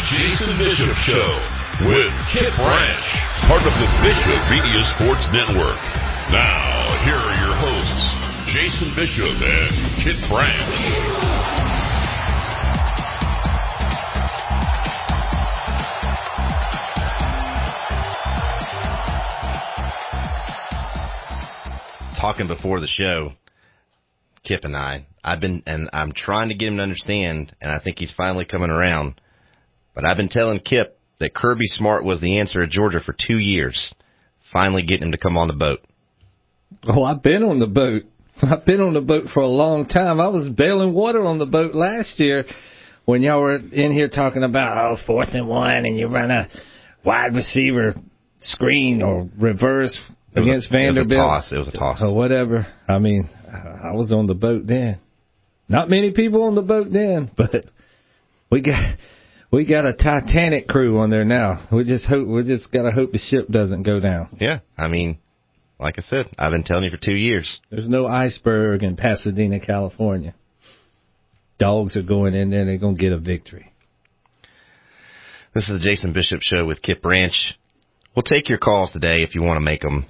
Jason Bishop Show with Kip Branch, part of the Bishop Media Sports Network. Now, here are your hosts, Jason Bishop and Kip Branch. Talking before the show, Kip and I'm trying to get him to understand, and I think he's finally coming around. But I've been telling Kip that Kirby Smart was the answer at Georgia for 2 years. Finally getting him to come on the boat. Oh, I've been on the boat. I've been on the boat for a long time. I was bailing water on the boat last year when y'all were in here talking about, 4th and 1, and you run a wide receiver screen or reverse against Vanderbilt. It was a toss. Or whatever. I mean, I was on the boat then. Not many people on the boat then, but we got a Titanic crew on there now. We just gotta hope the ship doesn't go down. Yeah, I mean, like I said, I've been telling you for 2 years. There's no iceberg in Pasadena, California. Dogs are going in there and they're gonna get a victory. This is the Jason Bishop Show with Kip Branch. We'll take your calls today if you want to make them.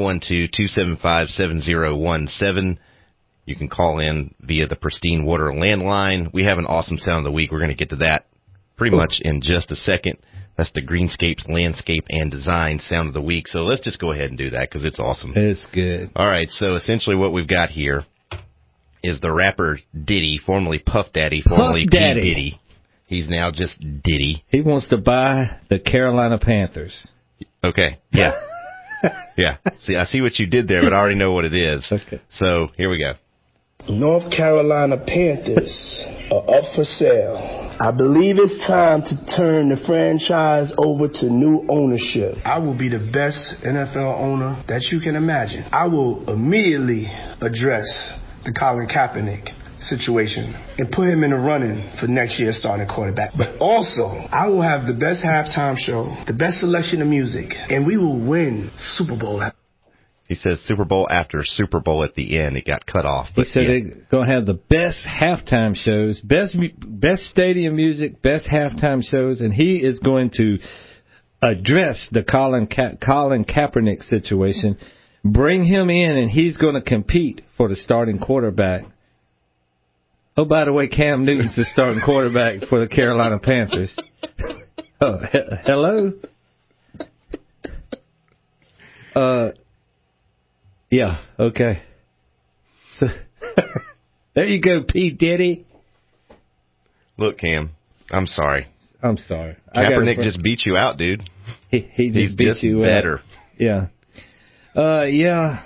912-275-7017. You can call in via the Pristine Water landline. We have an awesome sound of the week. We're going to get to that pretty much in just a second. That's the Greenscapes Landscape and Design sound of the week. So let's just go ahead and do that because it's awesome. It's good. All right, so essentially what we've got here is the rapper Diddy, formerly Puff Daddy, formerly P. Diddy. He's now just Diddy. He wants to buy the Carolina Panthers. Okay, yeah. Yeah. See, I see what you did there, but I already know what it is. Okay. So, here we go. North Carolina Panthers are up for sale. I believe it's time to turn the franchise over to new ownership. I will be the best NFL owner that you can imagine. I will immediately address the Colin Kaepernick situation and put him in the running for next year's starting quarterback. But also, I will have the best halftime show, the best selection of music, and we will win Super Bowl. He says Super Bowl after Super Bowl at the end. It got cut off. He said they're going to have the best halftime shows, best stadium music, best halftime shows, and he is going to address the Colin Kaepernick situation, bring him in, and he's going to compete for the starting quarterback. Oh, by the way, Cam Newton's the starting quarterback for the Carolina Panthers. Oh, hello? Yeah, okay. So, there you go, P. Diddy. Look, Cam, I'm sorry. I'm sorry. Kaepernick just beat you out, dude. He just beat you better. Out. Yeah. Yeah.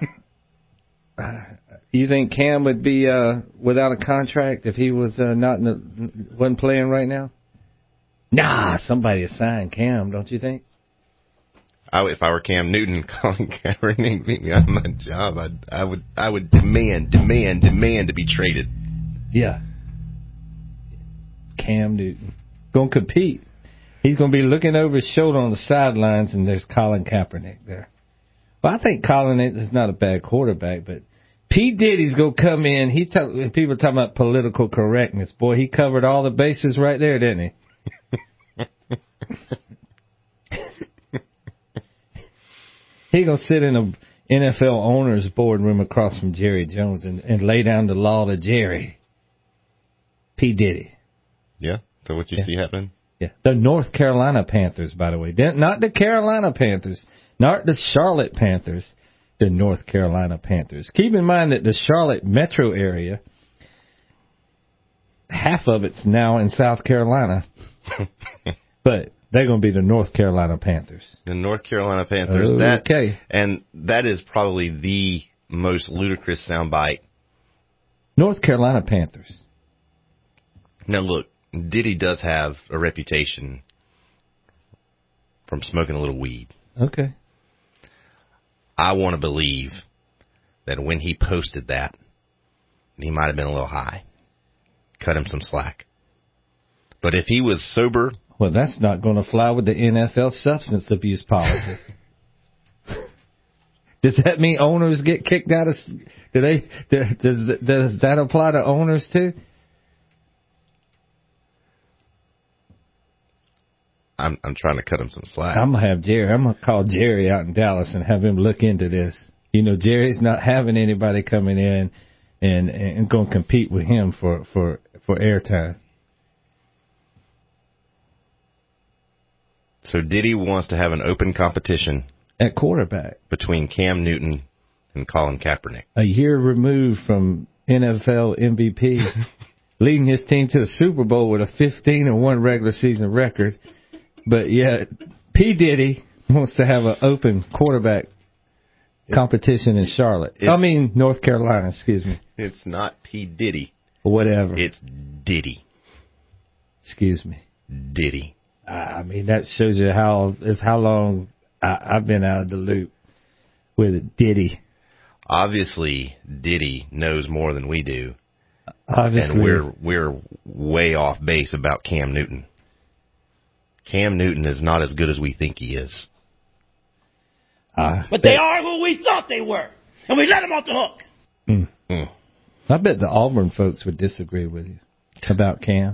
You think Cam would be without a contract if he was wasn't playing right now? Nah, somebody would sign Cam, don't you think? If I were Cam Newton, calling Kaepernick beat me out of my job, I would demand to be traded. Yeah. Cam Newton gonna compete. He's gonna be looking over his shoulder on the sidelines, and there's Colin Kaepernick there. Well, I think Colin is not a bad quarterback, but P. Diddy's going to come in. People are talking about political correctness. Boy, he covered all the bases right there, didn't he? He's going to sit in a NFL owner's boardroom across from Jerry Jones and lay down the law to Jerry. P. Diddy. Yeah? So what you see happening? Yeah. The North Carolina Panthers, by the way. Not the Carolina Panthers. Not the Charlotte Panthers. The North Carolina Panthers. Keep in mind that the Charlotte metro area, half of it's now in South Carolina. But they're going to be the North Carolina Panthers. The North Carolina Panthers. Okay. And that is probably the most ludicrous soundbite. North Carolina Panthers. Now, look, Diddy does have a reputation from smoking a little weed. Okay. I want to believe that when he posted that, he might have been a little high. Cut him some slack. But if he was sober... Well, that's not going to fly with the NFL substance abuse policy. Does that mean owners get kicked out of... Does that apply to owners, too? 'Cause I don't know. I'm trying to cut him some slack. I'm going to call Jerry out in Dallas and have him look into this. You know, Jerry's not having anybody coming in and going to compete with him for airtime. So Diddy wants to have an open competition at quarterback between Cam Newton and Colin Kaepernick. A year removed from NFL MVP, leading his team to the Super Bowl with a 15-1 regular season record. But yeah, P. Diddy wants to have an open quarterback competition in Charlotte. North Carolina, excuse me. It's not P. Diddy. Whatever. It's Diddy. Excuse me. Diddy. That shows you how long I've been out of the loop with it. Diddy. Obviously, Diddy knows more than we do. Obviously. And we're way off base about Cam Newton. Cam Newton is not as good as we think he is. But they are who we thought they were. And we let them off the hook. I bet the Auburn folks would disagree with you about Cam.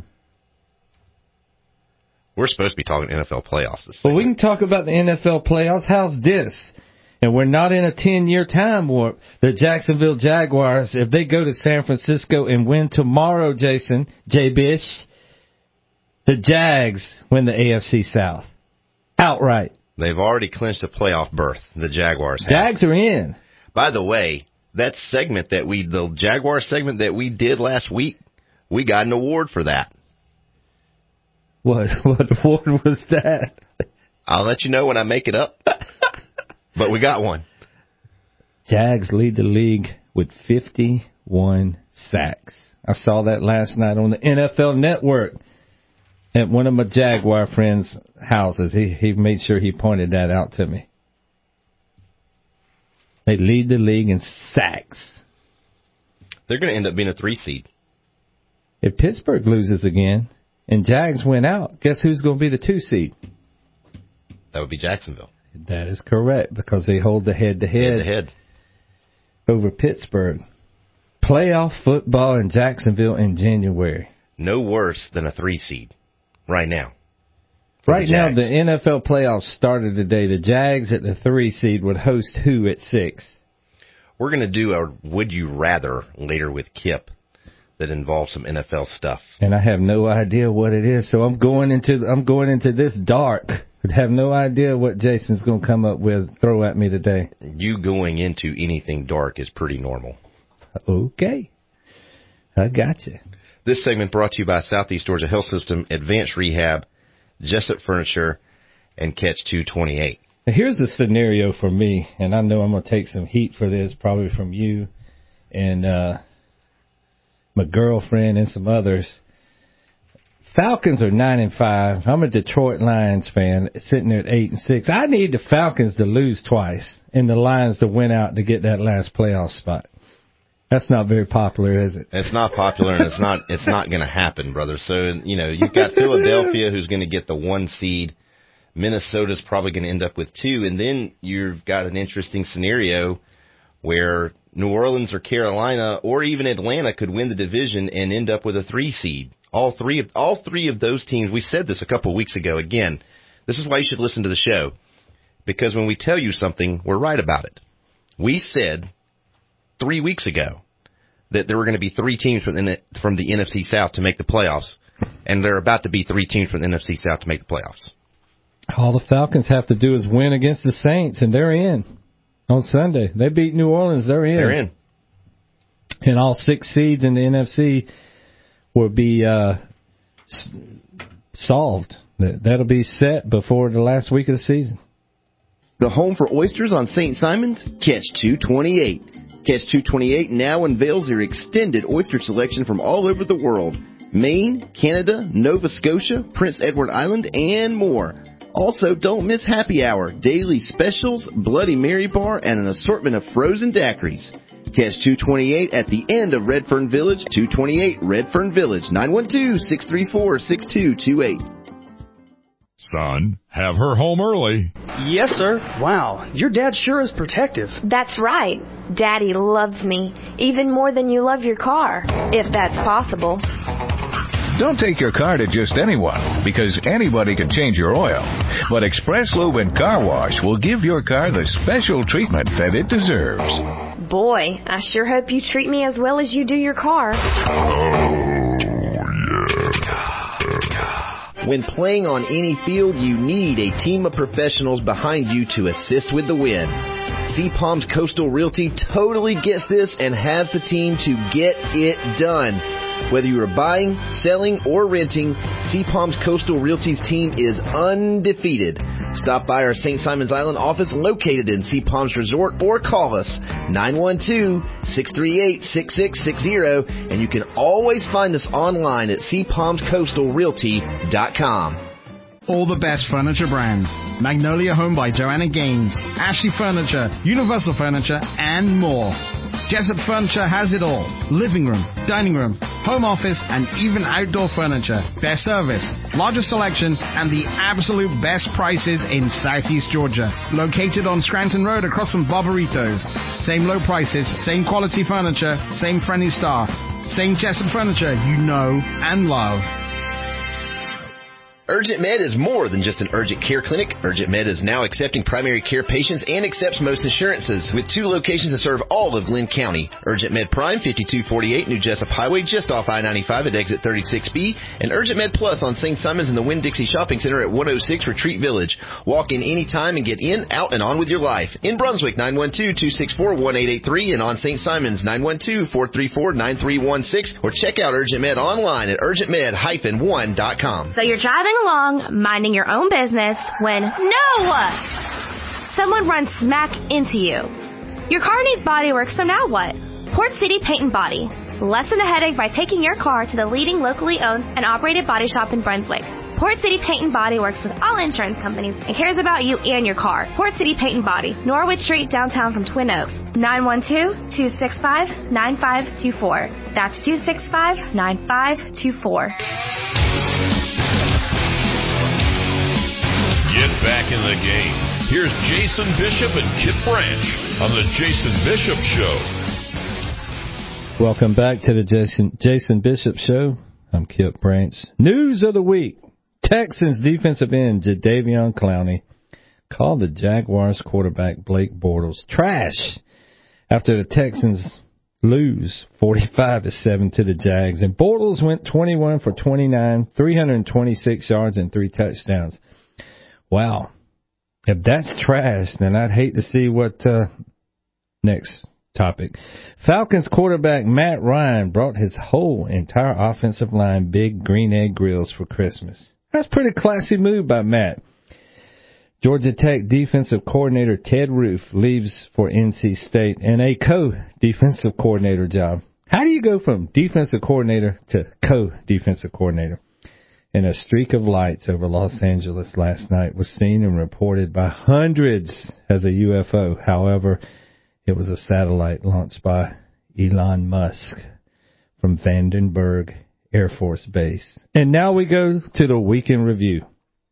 We're supposed to be talking NFL playoffs this Well, we can talk about the NFL playoffs. How's this? And we're not in a 10-year time warp. The Jacksonville Jaguars, if they go to San Francisco and win tomorrow, Jason, J. Bish, the Jags win the AFC South. Outright. They've already clinched a playoff berth, the Jaguars have. Jags are in. By the way, the Jaguar segment that we did last week, we got an award for that. What award was that? I'll let you know when I make it up. But we got one. Jags lead the league with 51 sacks. I saw that last night on the NFL Network at one of my Jaguar friends' houses. He made sure he pointed that out to me. They lead the league in sacks. They're going to end up being a 3 seed. If Pittsburgh loses again and Jags win out, guess who's going to be the 2 seed? That would be Jacksonville. That is correct, because they hold the head-to-head over Pittsburgh. Playoff football in Jacksonville in January. No worse than a 3 seed right now. Right now, the NFL playoffs started today. The Jags at the 3 seed would host who at 6? We're going to do a Would You Rather later with Kip that involves some NFL stuff. And I have no idea what it is, so I'm going into this dark. I have no idea what Jason's going to come up with, throw at me today. You going into anything dark is pretty normal. Okay. I got you. This segment brought to you by Southeast Georgia Health System, Advanced Rehab, Jessup Furniture, and Catch 228. Now here's the scenario for me, and I know I'm going to take some heat for this, probably from you and my girlfriend and some others. Falcons are 9-5. I'm a Detroit Lions fan, sitting there at 8-6. I need the Falcons to lose twice and the Lions to win out to get that last playoff spot. That's not very popular, is it? It's not popular, and it's not going to happen, brother. So, you've got Philadelphia, who's going to get the 1 seed. Minnesota's probably going to end up with 2, and then you've got an interesting scenario where New Orleans or Carolina or even Atlanta could win the division and end up with a 3 seed. All three of those teams, we said this a couple of weeks ago. Again, this is why you should listen to the show, because when we tell you something, we're right about it. We said 3 weeks ago that there were going to be 3 teams from the NFC South to make the playoffs, and there are about to be 3 teams from the NFC South to make the playoffs. All the Falcons have to do is win against the Saints, and they're in on Sunday. They beat New Orleans, they're in. They're in. And all 6 seeds in the NFC will be solved. That'll be set before the last week of the season. The home for oysters on St. Simon's, Catch 228. Catch 228 now unveils their extended oyster selection from all over the world. Maine, Canada, Nova Scotia, Prince Edward Island, and more. Also, don't miss happy hour, daily specials, Bloody Mary bar, and an assortment of frozen daiquiris. Catch 228 at the end of Redfern Village, 228 Redfern Village, 912-634-6228. Son, have her home early. Yes, sir. Wow, your dad sure is protective. That's right. Daddy loves me, even more than you love your car, if that's possible. Don't take your car to just anyone, because anybody can change your oil. But Express Lube and Car Wash will give your car the special treatment that it deserves. Boy, I sure hope you treat me as well as you do your car. When playing on any field, you need a team of professionals behind you to assist with the win. Sea Palms Coastal Realty totally gets this and has the team to get it done. Whether you are buying, selling, or renting, Sea Palms Coastal Realty's team is undefeated. Stop by our St. Simons Island office located in Sea Palms Resort or call us 912-638-6660, and you can always find us online at seapalmscoastalrealty.com. All the best furniture brands. Magnolia Home by Joanna Gaines, Ashley Furniture, Universal Furniture, and more. Jessup Furniture has it all. Living room, dining room, home office, and even outdoor furniture. Best service, largest selection, and the absolute best prices in Southeast Georgia. Located on Scranton Road across from Barbaritos. Same low prices, same quality furniture, same friendly staff. Same Jessup Furniture you know and love. Urgent Med is more than just an urgent care clinic. Urgent Med is now accepting primary care patients and accepts most insurances, with 2 locations to serve all of Glenn County. Urgent Med Prime, 5248 New Jessup Highway, just off I-95 at exit 36B, and Urgent Med Plus on St. Simons in the Winn-Dixie Shopping Center at 106 Retreat Village. Walk in anytime and get in, out, and on with your life. In Brunswick, 912-264-1883, and on St. Simons, 912-434-9316, or check out Urgent Med online at urgentmed-1.com. So you're driving along, minding your own business, when someone runs smack into you. Your car needs body work, so now what? Port City Paint and Body. Lessen the headache by taking your car to the leading locally owned and operated body shop in Brunswick. Port City Paint and Body works with all insurance companies and cares about you and your car. Port City Paint and Body, Norwood Street, downtown from Twin Oaks. 912-265-9524. That's 265-9524. Get back in the game. Here's Jason Bishop and Kip Branch on the Jason Bishop Show. Welcome back to the Jason Bishop Show. I'm Kip Branch. News of the week. Texans defensive end Jadeveon Clowney called the Jaguars quarterback Blake Bortles trash after the Texans lose 45-7 to the Jags. And Bortles went 21 for 29, 326 yards and 3 touchdowns. Wow. If that's trash, then I'd hate to see what next topic. Falcons quarterback Matt Ryan brought his whole entire offensive line big green egg grills for Christmas. That's a pretty classy move by Matt. Georgia Tech defensive coordinator Ted Roof leaves for NC State in a co-defensive coordinator job. How do you go from defensive coordinator to co-defensive coordinator? And a streak of lights over Los Angeles last night was seen and reported by hundreds as a UFO. However, it was a satellite launched by Elon Musk from Vandenberg Air Force Base. And now we go to the weekend review.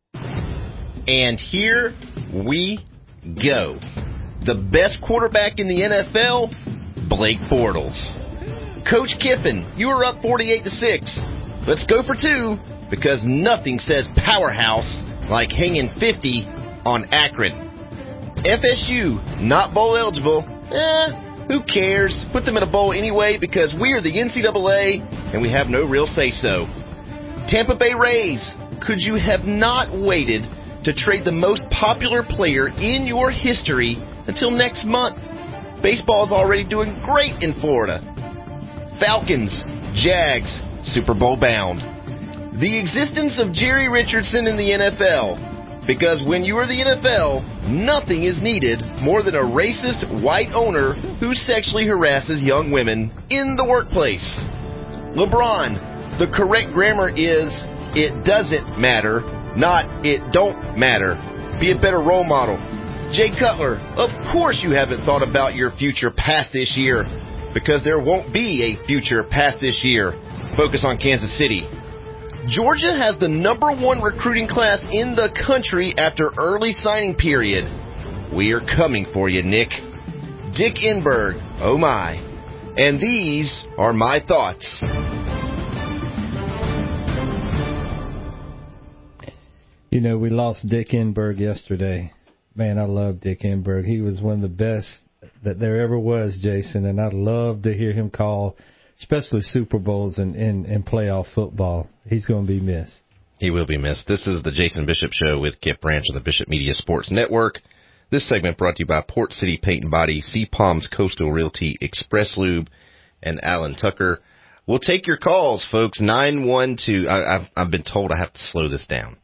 And here we go. The best quarterback in the NFL, Blake Bortles. Coach Kiffin, you were up 48-6. Let's go for 2. Because nothing says powerhouse like hanging 50 on Akron. FSU, not bowl eligible. Who cares? Put them in a bowl anyway because we are the NCAA and we have no real say-so. Tampa Bay Rays, could you have not waited to trade the most popular player in your history until next month? Baseball is already doing great in Florida. Falcons, Jags, Super Bowl bound. The existence of Jerry Richardson in the NFL, because when you are the NFL, nothing is needed more than a racist white owner who sexually harasses young women in the workplace. LeBron, the correct grammar is, it doesn't matter, not it don't matter. Be a better role model. Jay Cutler, of course you haven't thought about your future past this year, because there won't be a future past this year. Focus on Kansas City. Georgia has the #1 recruiting class in the country after early signing period. We are coming for you, Nick. Dick Enberg, oh my. And these are my thoughts. You know, we lost Dick Enberg yesterday. Man, I love Dick Enberg. He was one of the best that there ever was, Jason, and I'd love to hear him call, especially Super Bowls and playoff football. He's going to be missed. He will be missed. This is the Jason Bishop Show with Kip Branch on the Bishop Media Sports Network. This segment brought to you by Port City Paint and Body, Sea Palms Coastal Realty, Express Lube, and Alan Tucker. We'll take your calls, folks. 912. I've been told I have to slow this down.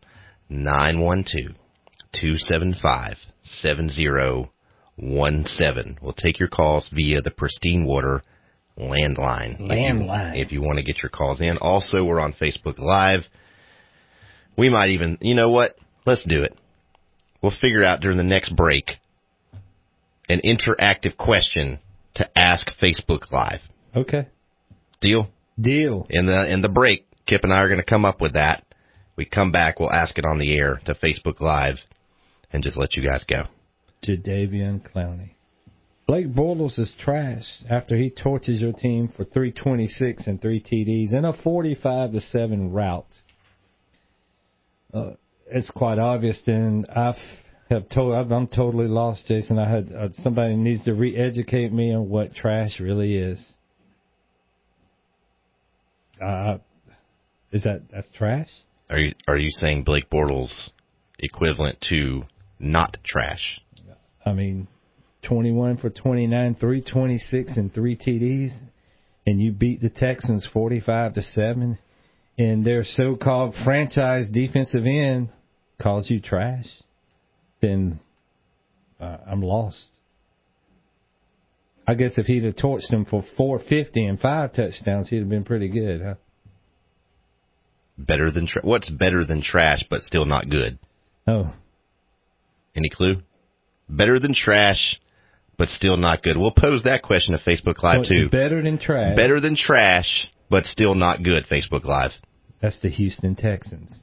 912-275-7017. We'll take your calls via the Pristine Water landline. If you want to get your calls in. Also, we're on Facebook Live. We might even, you know what? Let's do it. We'll figure out during the next break an interactive question to ask Facebook Live. Okay. Deal? Deal. In the break, Kip and I are going to come up with that. We come back, we'll ask it on the air to Facebook Live and just let you guys go. Jadeveon Clowney. Blake Bortles is trash after he torches your team for 326 and 3 TDs in a 45-7 rout. It's quite obvious. Then I'm totally lost, Jason. I had somebody needs to re-educate me on what trash really is. That's trash? Are you saying Blake Bortles equivalent to not trash? I mean, 21 for 29, 326 and 3 TDs, and you beat the Texans 45-7, and their so-called franchise defensive end calls you trash, then I'm lost. I guess if he'd have torched them for 450 and 5 touchdowns, he'd have been pretty good, huh? Better than what's better than trash but still not good? Oh. Any clue? Better than trash but still not good. We'll pose that question to Facebook Live too. Better than trash. Better than trash but still not good, Facebook Live. That's the Houston Texans.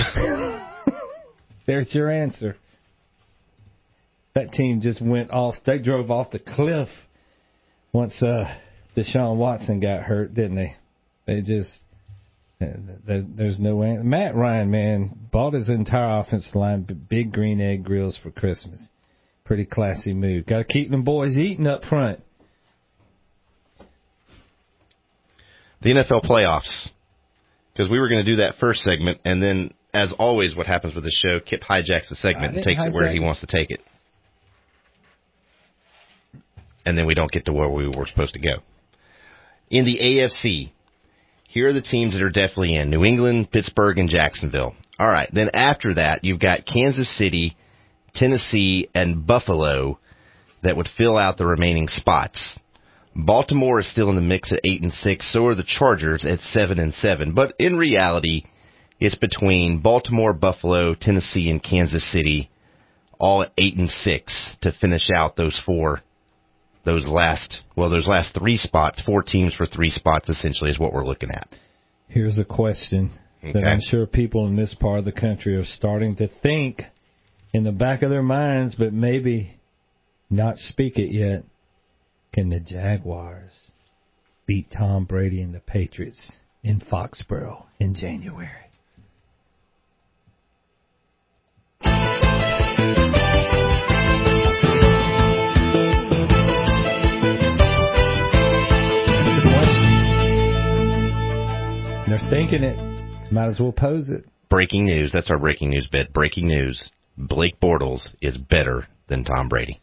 There's your answer. That team just went off. They drove off the cliff once Deshaun Watson got hurt, didn't they? They just... There's no answer. Matt Ryan, man, bought his entire offensive line big green egg grills for Christmas. Pretty classy move. Got to keep them boys eating up front. The NFL playoffs. Because we were going to do that first segment, and then, as always, what happens with the show, Kip hijacks the segment and takes it where he wants to take it. And then we don't get to where we were supposed to go. In the AFC, here are the teams that are definitely in. New England, Pittsburgh, and Jacksonville. All right. Then after that, you've got Kansas City, Tennessee, and Buffalo that would fill out the remaining spots. Baltimore is still in the mix at 8-6. So are the Chargers at 7-7. But in reality, it's between Baltimore, Buffalo, Tennessee, and Kansas City, all at 8-6 to finish out those last 3 spots. 4 teams for 3 spots, essentially, is what we're looking at. Here's a question that I'm sure people in this part of the country are starting to think in the back of their minds, but maybe not speak it yet. Can the Jaguars beat Tom Brady and the Patriots in Foxborough in January? They're thinking it. Might as well pose it. Breaking news. That's our breaking news bit. Breaking news. Blake Bortles is better than Tom Brady.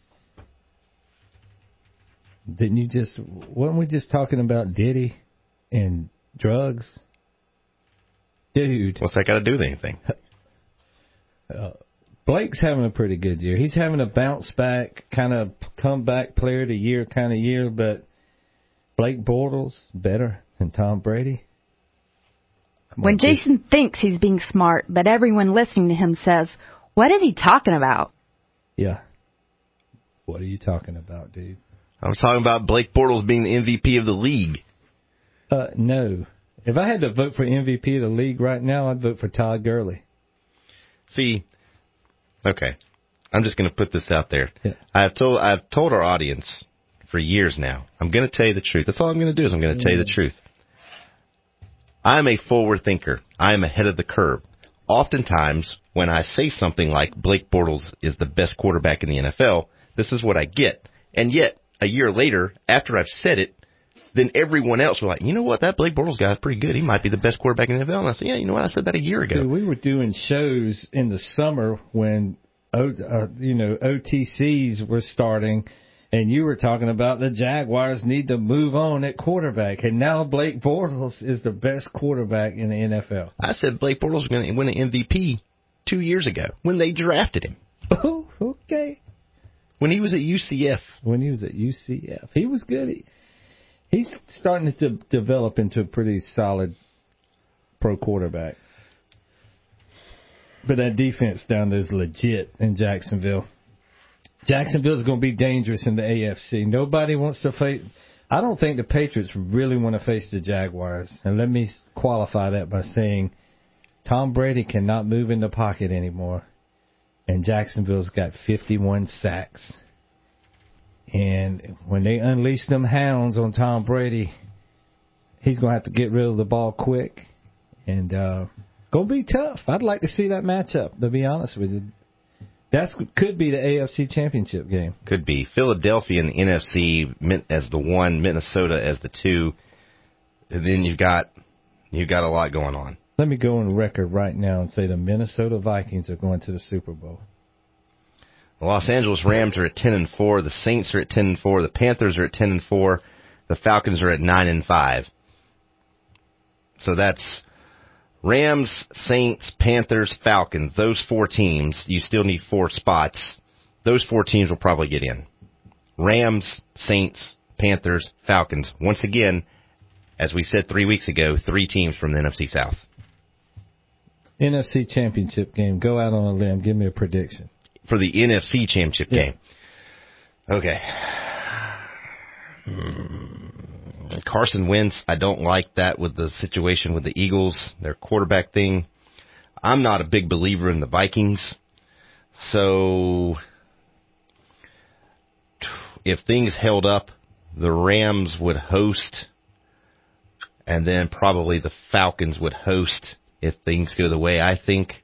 Weren't we just talking about Diddy and drugs? Dude. What's that got to do with anything? Blake's having a pretty good year. He's having a bounce back, kind of comeback player of the year kind of year, but Blake Bortles better than Tom Brady. When Jason thinks he's being smart, but everyone listening to him says, what is he talking about? Yeah. What are you talking about, dude? I was talking about Blake Bortles being the MVP of the league. No. If I had to vote for MVP of the league right now, I'd vote for Todd Gurley. See, okay. I'm just going to put this out there. Yeah. I've told our audience for years now, I'm going to tell you the truth. That's all I'm going to do is I'm going to tell you the truth. I'm a forward thinker. I am ahead of the curve. oftentimes when I say something like Blake Bortles is the best quarterback in the NFL, this is what I get. And yet, a year later, after I've said it, then everyone else was like, you know what, that Blake Bortles guy is pretty good. He might be the best quarterback in the NFL. And I said, yeah, you know what, I said that a year ago. Dude, we were doing shows in the summer when, OTCs were starting, and you were talking about the Jaguars need to move on at quarterback. And now Blake Bortles is the best quarterback in the NFL. I said Blake Bortles was going to win an MVP 2 years ago when they drafted him. Oh, okay. When he was at UCF. He was good. He's starting to develop into a pretty solid pro quarterback. But that defense down there is legit in Jacksonville. Jacksonville's going to be dangerous in the AFC. Nobody wants to face. I don't think the Patriots really want to face the Jaguars. And let me qualify that by saying Tom Brady cannot move in the pocket anymore. And Jacksonville's got 51 sacks. And when they unleash them hounds on Tom Brady, he's going to have to get rid of the ball quick. And going to be tough. I'd like to see that matchup, to be honest with you. That could be the AFC Championship game. Could be. Philadelphia in the NFC as the 1, Minnesota as the 2. And then you've got a lot going on. Let me go on record right now and say the Minnesota Vikings are going to the Super Bowl. The Los Angeles Rams are at 10-4. The Saints are at 10-4. The Panthers are at 10-4. The Falcons are at 9-5. So that's Rams, Saints, Panthers, Falcons. Those 4 teams. You still need 4 spots. Those 4 teams will probably get in. Rams, Saints, Panthers, Falcons. Once again, as we said 3 weeks ago, 3 teams from the NFC South. NFC Championship game. Go out on a limb. Give me a prediction. For the NFC Championship game. Okay. Carson Wentz, I don't like that with the situation with the Eagles, their quarterback thing. I'm not a big believer in the Vikings. So if things held up, the Rams would host, and then probably the Falcons would host if things go the way I think.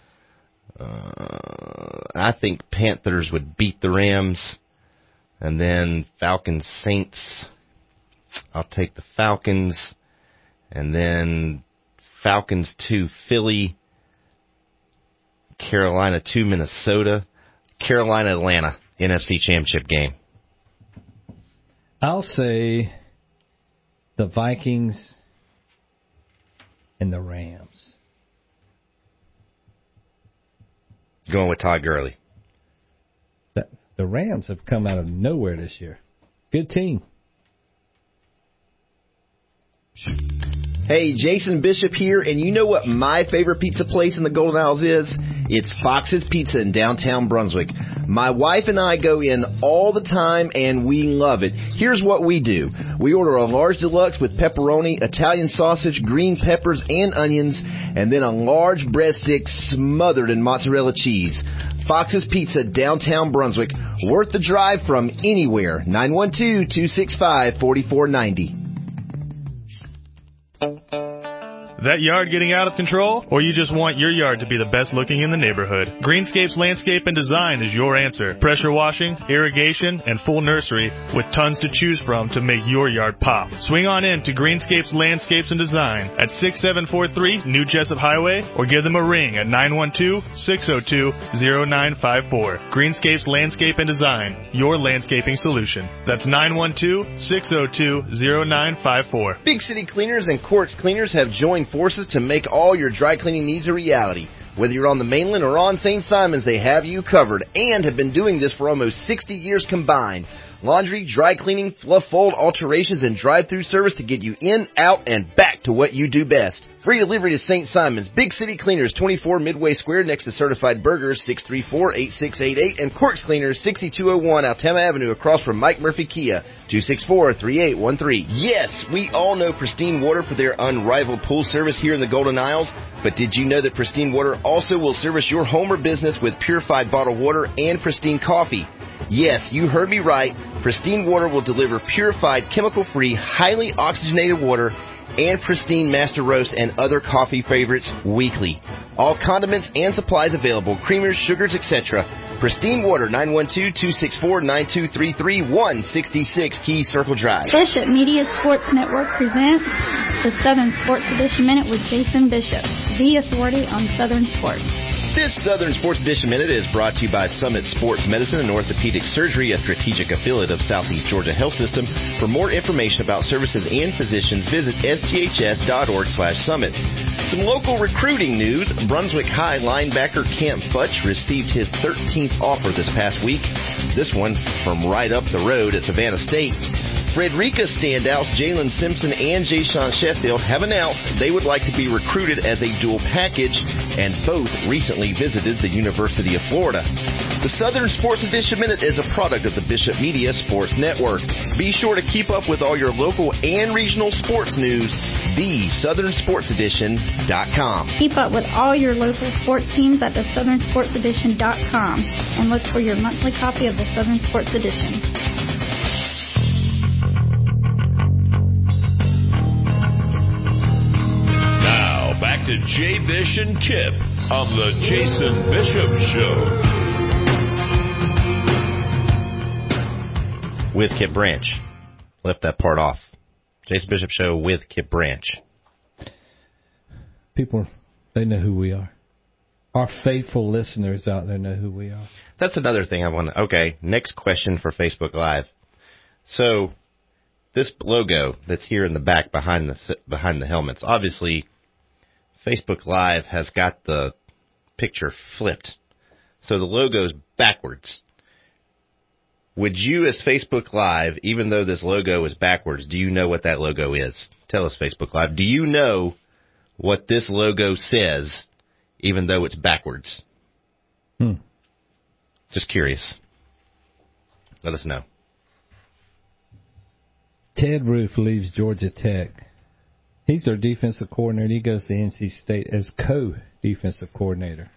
I think Panthers would beat the Rams, and then Falcons, Saints. I'll take the Falcons, and then Falcons 2, Philly, Carolina 2, Minnesota, Carolina, Atlanta, NFC Championship game. I'll say the Vikings and the Rams. Going with Todd Gurley. The Rams have come out of nowhere this year. Good team. Hey, Jason Bishop here, and you know what my favorite pizza place in the Golden Isles is? It's Fox's Pizza in downtown Brunswick. My wife and I go in all the time, and we love it. Here's what we do. We order a large deluxe with pepperoni, Italian sausage, green peppers, and onions, and then a large breadstick smothered in mozzarella cheese. Fox's Pizza, downtown Brunswick. Worth the drive from anywhere. 912-265-4490. That yard getting out of control? Or you just want your yard to be the best looking in the neighborhood? Greenscapes Landscape and Design is your answer. Pressure washing, irrigation, and full nursery with tons to choose from to make your yard pop. Swing on in to Greenscapes Landscapes and Design at 6743 New Jessup Highway, or give them a ring at 912-602-0954. Greenscapes Landscape and Design, your landscaping solution. That's 912-602-0954. Big City Cleaners and Quartz Cleaners have joined forces to make all your dry cleaning needs a reality. Whether you're on the mainland or on St. Simons, they have you covered and have been doing this for almost 60 years combined. Laundry, dry cleaning, fluff fold, alterations, and drive-through service to get you in, out, and back to what you do best. Free delivery to St. Simons. Big City Cleaners, 24 Midway Square next to Certified Burgers, 634-8688, and Quartz Cleaners, 6201 Altama Avenue across from Mike Murphy Kia, 264-3813. Yes, we all know Pristine Water for their unrivaled pool service here in the Golden Isles, but did you know that Pristine Water also will service your home or business with purified bottled water and pristine coffee? Yes, you heard me right. Pristine Water will deliver purified, chemical-free, highly oxygenated water and pristine Master Roast and other coffee favorites weekly. All condiments and supplies available, creamers, sugars, etc. Pristine Water, 912-264-9233, 166 Key Circle Drive. Bishop Media Sports Network presents the Southern Sports Edition Minute with Jason Bishop, the authority on Southern sports. This Southern Sports Edition Minute is brought to you by Summit Sports Medicine and Orthopedic Surgery, a strategic affiliate of Southeast Georgia Health System. For more information about services and physicians, visit sghs.org/summit. Some local recruiting news. Brunswick High linebacker Cam Futch received his 13th offer this past week. This one from right up the road at Savannah State. Frederica standouts Jalen Simpson and Jayshon Sheffield have announced they would like to be recruited as a dual package, and both recently visited the University of Florida. The Southern Sports Edition Minute is a product of the Bishop Media Sports Network. Be sure to keep up with all your local and regional sports news. TheSouthernSportsEdition.com. Keep up with all your local sports teams at TheSouthernSportsEdition.com and look for your monthly copy of the Southern Sports Edition. Back to Jay Bish and Kip on the Jason Bishop Show. With Kip Branch. Left that part off. Jason Bishop Show with Kip Branch. People, they know who we are. Our faithful listeners out there know who we are. That's another thing I want to... Okay, next question for Facebook Live. So, this logo that's here in the back behind the helmets, obviously... Facebook Live has got the picture flipped, so the logo's backwards. Would you, as Facebook Live, even though this logo is backwards, do you know what that logo is? Tell us, Facebook Live. Do you know what this logo says, even though it's backwards? Just curious. Let us know. Ted Roof leaves Georgia Tech. He's their defensive coordinator. He goes to NC State as co-defensive coordinator.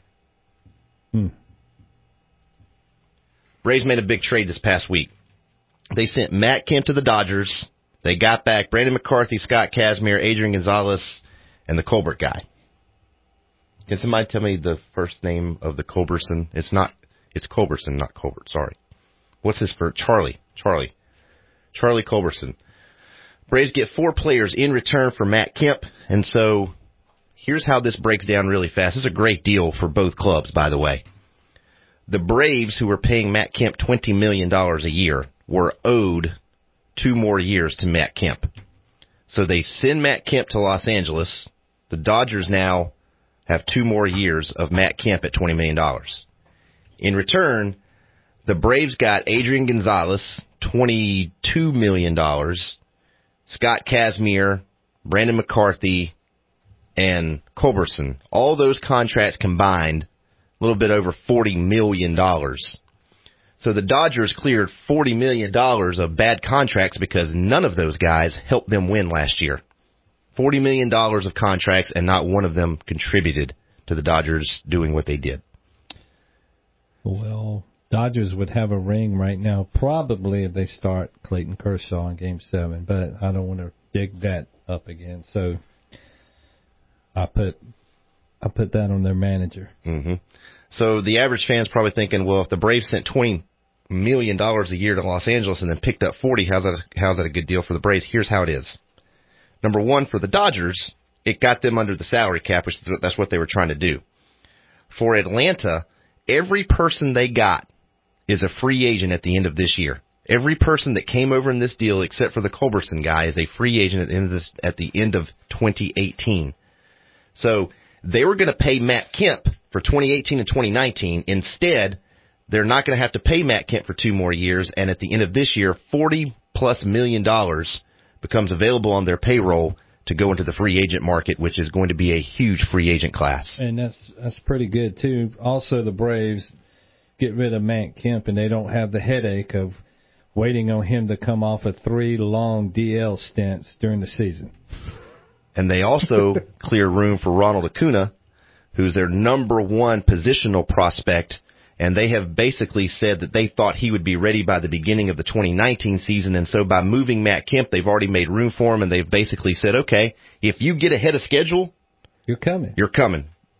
Braves made a big trade this past week. They sent Matt Kemp to the Dodgers. They got back Brandon McCarthy, Scott Kazmir, Adrian Gonzalez, and the Colbert guy. Can somebody tell me the first name of the Culberson? It's Culberson, not Colbert, sorry. What's his first? Charlie Culberson. Braves get 4 players in return for Matt Kemp, and so here's how this breaks down really fast. This is a great deal for both clubs, by the way. The Braves, who were paying Matt Kemp $20 million a year, were owed 2 more years to Matt Kemp. So they send Matt Kemp to Los Angeles. The Dodgers now have 2 more years of Matt Kemp at $20 million. In return, the Braves got Adrian Gonzalez, $22 million, Scott Kazmir, Brandon McCarthy, and Culberson. All those contracts combined, a little bit over $40 million. So the Dodgers cleared $40 million of bad contracts because none of those guys helped them win last year. $40 million of contracts, and not one of them contributed to the Dodgers doing what they did. Well, Dodgers would have a ring right now, probably if they start Clayton Kershaw in Game 7, but I don't want to dig that up again. So I put that on their manager. Mm-hmm. So the average fan's probably thinking, well, if the Braves sent $20 million a year to Los Angeles and then picked up 40, how's that a good deal for the Braves? Here's how it is. Number one, for the Dodgers, it got them under the salary cap, which that's what they were trying to do. For Atlanta, every person they got is a free agent at the end of this year. Every person that came over in this deal, except for the Culberson guy, is a free agent at the end of 2018. So they were going to pay Matt Kemp for 2018 and 2019. Instead, they're not going to have to pay Matt Kemp for 2 more years, and at the end of this year, $40+ million becomes available on their payroll to go into the free agent market, which is going to be a huge free agent class. And that's pretty good, too. Also, the Braves get rid of Matt Kemp, and they don't have the headache of waiting on him to come off of 3 long DL stints during the season. And they also clear room for Ronald Acuna, who's their number 1 positional prospect, and they have basically said that they thought he would be ready by the beginning of the 2019 season, and so by moving Matt Kemp, they've already made room for him, and they've basically said, okay, if you get ahead of schedule, You're coming.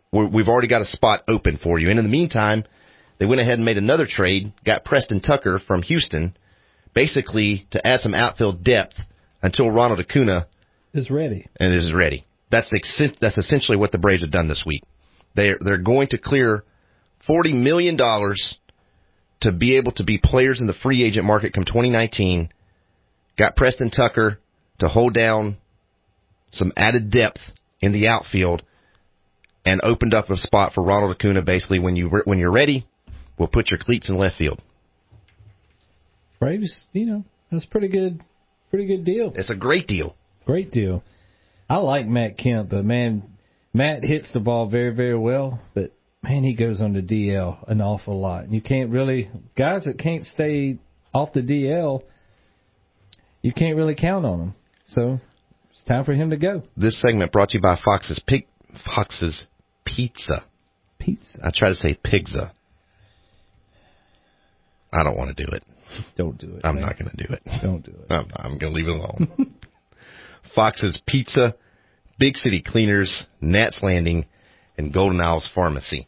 we've already got a spot open for you. And in the meantime, they went ahead and made another trade, got Preston Tucker from Houston, basically to add some outfield depth until Ronald Acuna is ready. And is ready. That's essentially what the Braves have done this week. They're going to clear $40 million to be able to be players in the free agent market come 2019. Got Preston Tucker to hold down some added depth in the outfield and opened up a spot for Ronald Acuna. Basically, when you're ready, we'll put your cleats in left field. Braves, that's pretty good deal. It's a great deal. Great deal. I like Matt Kemp, but man, Matt hits the ball very, very well, but man, he goes on the DL an awful lot. And you can't really, guys that can't stay off the DL, you can't really count on them. So it's time for him to go. This segment brought to you by Fox's Pizza. I try to say pizza. I don't want to do it. Don't do it. I'm not going to do it. Don't do it. I'm going to leave it alone. Fox's Pizza, Big City Cleaners, Nat's Landing, and Golden Isles Pharmacy.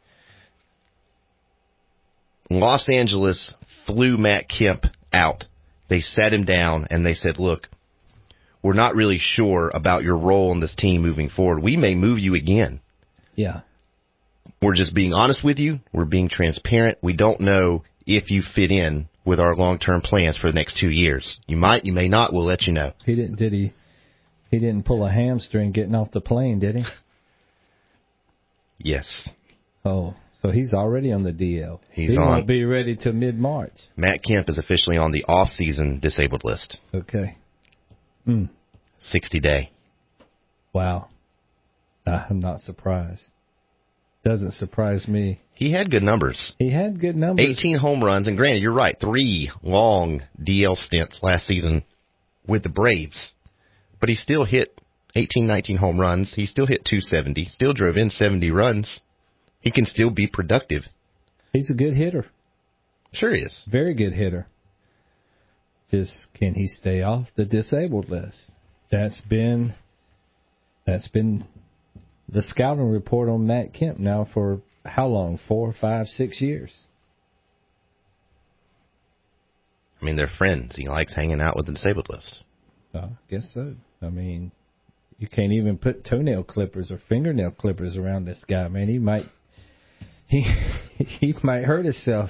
Los Angeles flew Matt Kemp out. They sat him down and they said, look, we're not really sure about your role in this team moving forward. We may move you again. Yeah. We're just being honest with you. We're being transparent. We don't know if you fit in with our long-term plans for the next 2 years. You might, you may not. We'll let you know. He didn't pull a hamstring getting off the plane, did he? Yes. Oh, so he's already on the DL. He won't be ready till mid-March. Matt Kemp is officially on the off-season disabled list. Okay. 60-day. Wow. I'm not surprised. Doesn't surprise me. He had good numbers. 18 home runs, and granted, you're right, 3 long DL stints last season with the Braves. But he still hit 18, 19 home runs. He still hit 270. Still drove in 70 runs. He can still be productive. He's a good hitter. Sure he is. Very good hitter. Just, can he stay off the disabled list? That's been the scouting report on Matt Kemp now for how long? 4, 5, 6 years. I mean, they're friends. He likes hanging out with the disabled list. I guess so. I mean, you can't even put toenail clippers or fingernail clippers around this guy, man. He might hurt himself,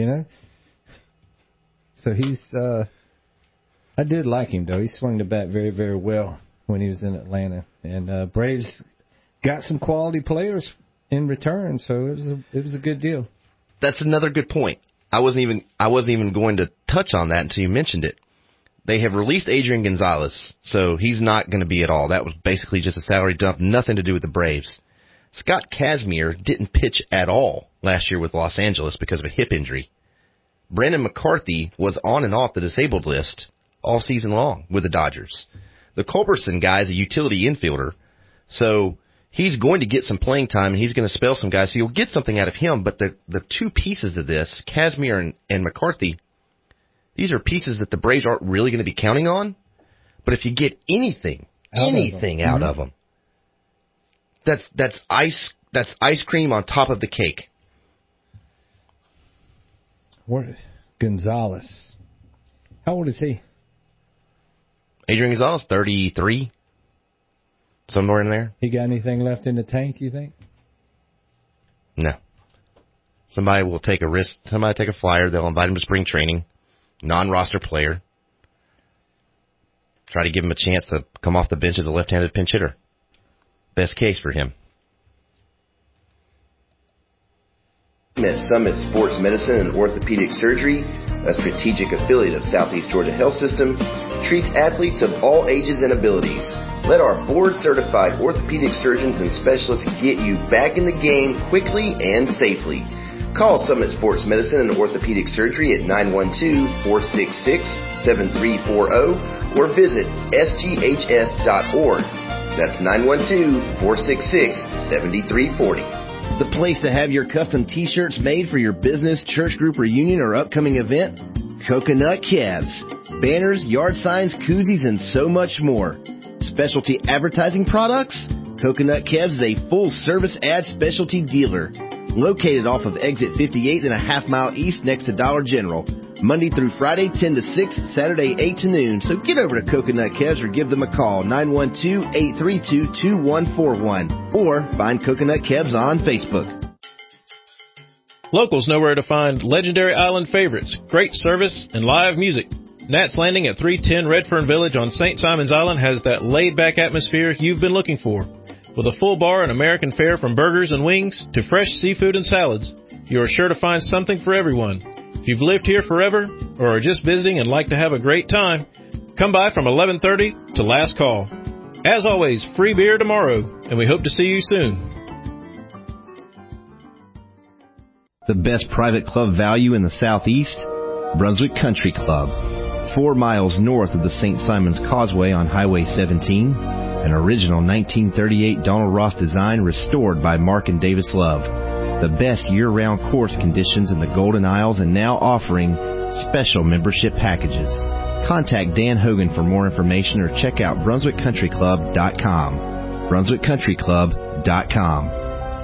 So he's I did like him, though. He swung the bat very, very well when he was in Atlanta. And Braves got some quality players in return, so it was a good deal. That's another good point. I wasn't even going to touch on that until you mentioned it. They have released Adrian Gonzalez, so he's not going to be at all. That was basically just a salary dump, nothing to do with the Braves. Scott Kazmir didn't pitch at all last year with Los Angeles because of a hip injury. Brandon McCarthy was on and off the disabled list all season long with the Dodgers. The Culberson guy is a utility infielder, so he's going to get some playing time, and he's going to spell some guys, so you'll get something out of him. But the two pieces of this, Kazmir and McCarthy, these are pieces that the Braves aren't really going to be counting on. But if you get anything out of them, that's ice cream on top of the cake. Gonzalez. How old is he? Adrian Gonzalez, 33. Somewhere in there. He got anything left in the tank, you think? No. Somebody will take a risk. Somebody take a flyer. They'll invite him to spring training. Non-roster player. Try to give him a chance to come off the bench as a left-handed pinch hitter. Best case for him. At Summit Sports Medicine and Orthopedic Surgery, a strategic affiliate of Southeast Georgia Health System, treats athletes of all ages and abilities. Let our board-certified orthopedic surgeons and specialists get you back in the game quickly and safely. Call Summit Sports Medicine and Orthopedic Surgery at 912-466-7340 or visit sghs.org. That's 912-466-7340. The place to have your custom t-shirts made for your business, church group, reunion, or upcoming event? Coconut Calves. Banners, yard signs, koozies, and so much more. Specialty advertising products? Coconut Kebs is a full-service ad specialty dealer located off of exit 58 and a half mile east next to Dollar General. Monday through Friday, 10 to 6, Saturday, 8 to noon. So get over to Coconut Kebs or give them a call, 912-832-2141, or find Coconut Kebs on Facebook. Locals know where to find legendary island favorites, great service, and live music. Nat's Landing at 310 Redfern Village on St. Simon's Island has that laid-back atmosphere you've been looking for. With a full bar and American fare from burgers and wings to fresh seafood and salads, you are sure to find something for everyone. If you've lived here forever or are just visiting and like to have a great time, come by from 11:30 to last call. As always, free beer tomorrow, and we hope to see you soon. The best private club value in the Southeast, Brunswick Country Club. 4 miles north of the St. Simons Causeway on Highway 17, an original 1938 Donald Ross design restored by Mark and Davis Love. The best year-round course conditions in the Golden Isles and now offering special membership packages. Contact Dan Hogan for more information or check out BrunswickCountryClub.com. BrunswickCountryClub.com.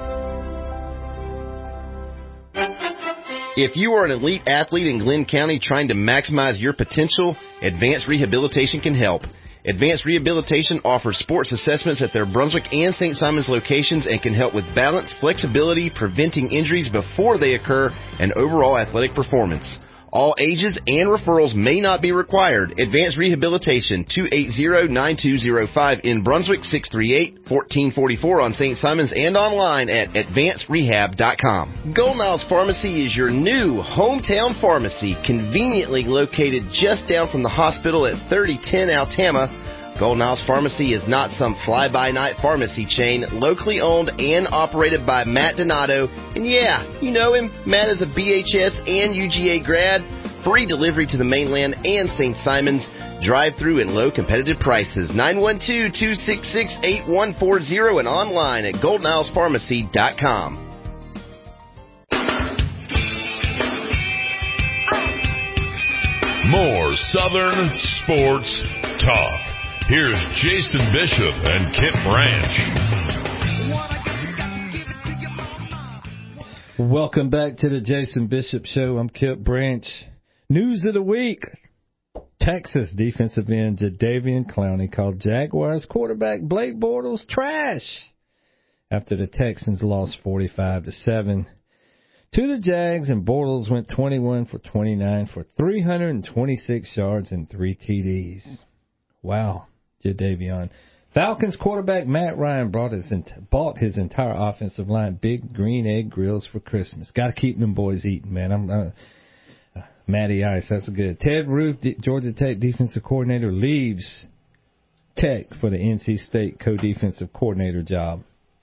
If you are an elite athlete in Glenn County trying to maximize your potential, Advanced Rehabilitation can help. Advanced Rehabilitation offers sports assessments at their Brunswick and St. Simons locations and can help with balance, flexibility, preventing injuries before they occur, and overall athletic performance. All ages and referrals may not be required. Advanced Rehabilitation, 280-9205 in Brunswick, 638-1444 on St. Simons, and online at advancedrehab.com. Golden Isles Pharmacy is your new hometown pharmacy, conveniently located just down from the hospital at 3010 Altama. Golden Isles Pharmacy is not some fly-by-night pharmacy chain, locally owned and operated by Matt Donato. And yeah, you know him. Matt is a BHS and UGA grad. Free delivery to the mainland and St. Simons. Drive-through and low competitive prices. 912-266-8140 and online at goldenilespharmacy.com. More Southern Sports Talk. Here's Jason Bishop and Kip Branch. Welcome back to the Jason Bishop Show. I'm Kip Branch. News of the week. Texas defensive end Jadeveon Clowney called Jaguars quarterback Blake Bortles trash after the Texans lost 45-7 to the Jags, and Bortles went 21 for 29 for 326 yards and 3 TDs. Wow. Jadeveon. Falcons quarterback Matt Ryan bought his entire offensive line big green egg grills for Christmas. Got to keep them boys eating, man. I'm Matty Ice, that's good. Ted Roof, Georgia Tech defensive coordinator, leaves Tech for the NC State co-defensive coordinator job.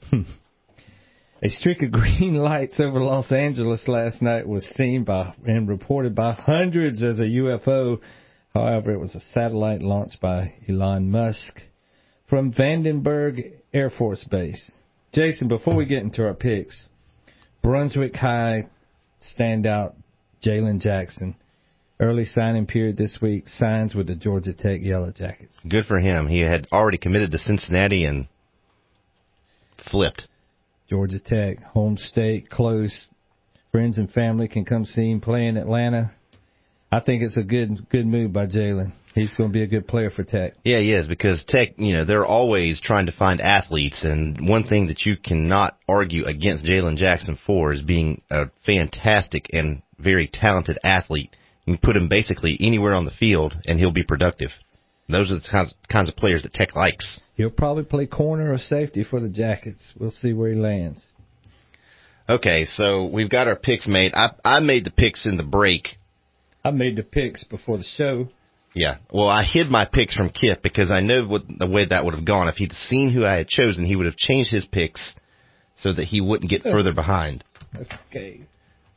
A streak of green lights over Los Angeles last night was seen by and reported by hundreds as a UFO. However, it was a satellite launched by Elon Musk from Vandenberg Air Force Base. Jason, before we get into our picks, Brunswick High standout Jalen Jackson, early signing period this week, signs with the Georgia Tech Yellow Jackets. Good for him. He had already committed to Cincinnati and flipped. Georgia Tech, home state, close. Friends and family can come see him play in Atlanta. I think it's a good move by Jalen. He's going to be a good player for Tech. Yeah, he is, because Tech, they're always trying to find athletes, and one thing that you cannot argue against Jalen Jackson for is being a fantastic and very talented athlete. You can put him basically anywhere on the field, and he'll be productive. Those are the kinds of players that Tech likes. He'll probably play corner or safety for the Jackets. We'll see where he lands. Okay, so we've got our picks made. I made the picks in the break. I made the picks before the show. Yeah. Well, I hid my picks from Kip because I know the way that would have gone. If he'd seen who I had chosen, he would have changed his picks so that he wouldn't get further behind. Okay.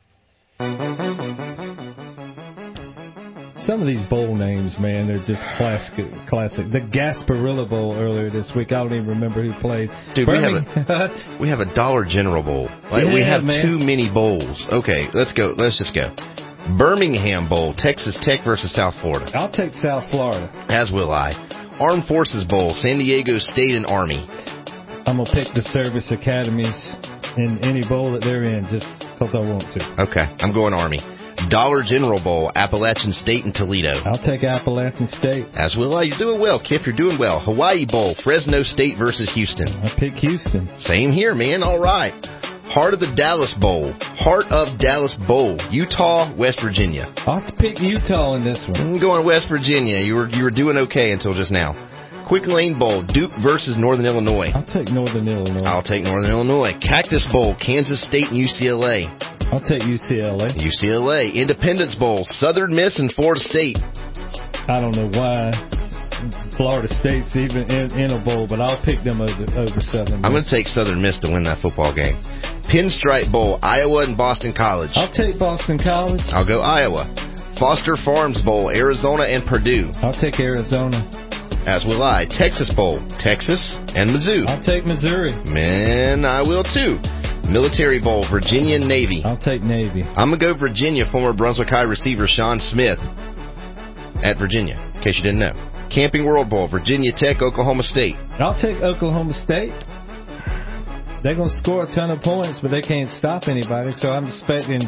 Some of these bowl names, man, they're just classic. The Gasparilla Bowl earlier this week, I don't even remember who played. Dude, we have a Dollar General Bowl. We have too many bowls. Okay, let's go. Let's just go. Birmingham Bowl, Texas Tech versus South Florida. I'll take South Florida. As will I. Armed Forces Bowl, San Diego State and Army. I'm going to pick the service academies in any bowl that they're in just because I want to. Okay, I'm going Army. Dollar General Bowl, Appalachian State and Toledo. I'll take Appalachian State. As will I. You're doing well, Kip. You're doing well. Hawaii Bowl, Fresno State versus Houston. I pick Houston. Same here, man. All right. Heart of the Dallas Bowl. Heart of Dallas Bowl. Utah, West Virginia. I'll pick Utah in this one. I'm going West Virginia. You were doing okay until just now. Quick Lane Bowl, Duke versus Northern Illinois. I'll take Northern Illinois. I'll take Northern Illinois. Cactus Bowl, Kansas State and UCLA. I'll take UCLA. UCLA. Independence Bowl, Southern Miss and Florida State. I don't know why Florida State's even in a bowl, but I'll pick them over Southern Miss. I'm going to take Southern Miss to win that football game. Pinstripe Bowl, Iowa and Boston College. I'll take Boston College. I'll go Iowa. Foster Farms Bowl, Arizona and Purdue. I'll take Arizona. As will I. Texas Bowl, Texas and Mizzou. I'll take Missouri. Man, I will too. Military Bowl, Virginia and Navy. I'll take Navy. I'm going to go Virginia, former Brunswick High receiver Sean Smith at Virginia, in case you didn't know. Camping World Bowl, Virginia Tech, Oklahoma State. I'll take Oklahoma State. They're going to score a ton of points, but they can't stop anybody, so I'm expecting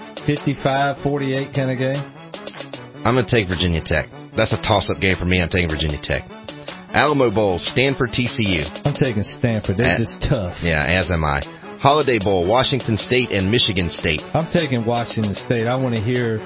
55-48 kind of game. I'm going to take Virginia Tech. That's a toss-up game for me. I'm taking Virginia Tech. Alamo Bowl, Stanford, TCU. I'm taking Stanford. They're just tough. Yeah, as am I. Holiday Bowl, Washington State and Michigan State. I'm taking Washington State. I want to hear